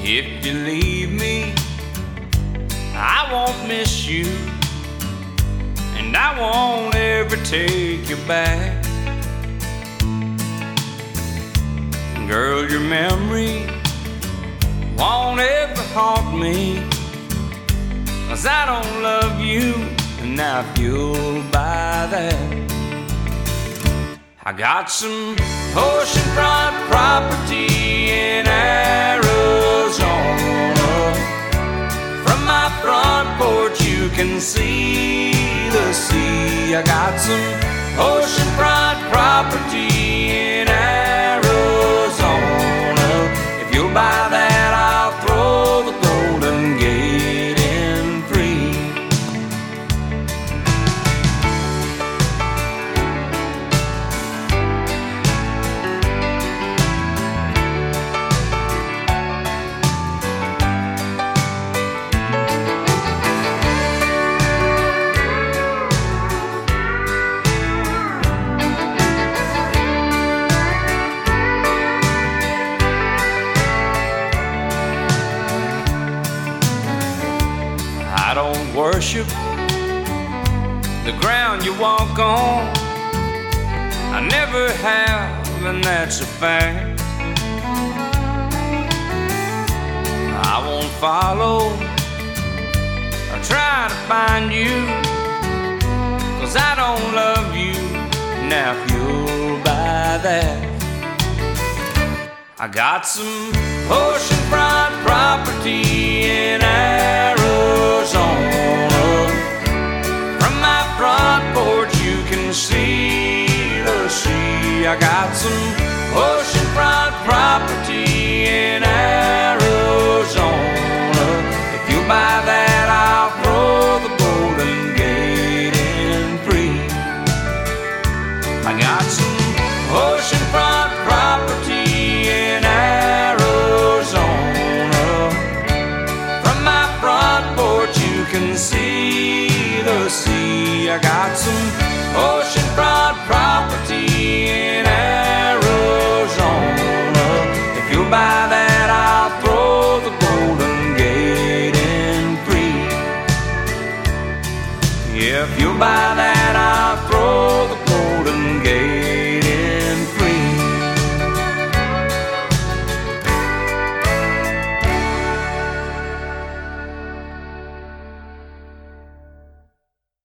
If you leave me, I won't miss you, and I won't ever take you back. Girl, your memory won't ever haunt me, 'cause I don't love you, and now you'll buy that. I got some oceanfront property in Arizona. From my front porch you can see the sea. I got some oceanfront property in Arizona. If you'll buy that, I'll throw the Golden Gate in free. I don't worship the ground you walk on. I never have, and that's a fact. I won't follow or try to find you, 'cause I don't love you. Now if you'll buy that, I got some oceanfront property in Arizona. From my front porch you can see the sea. I got some oceanfront property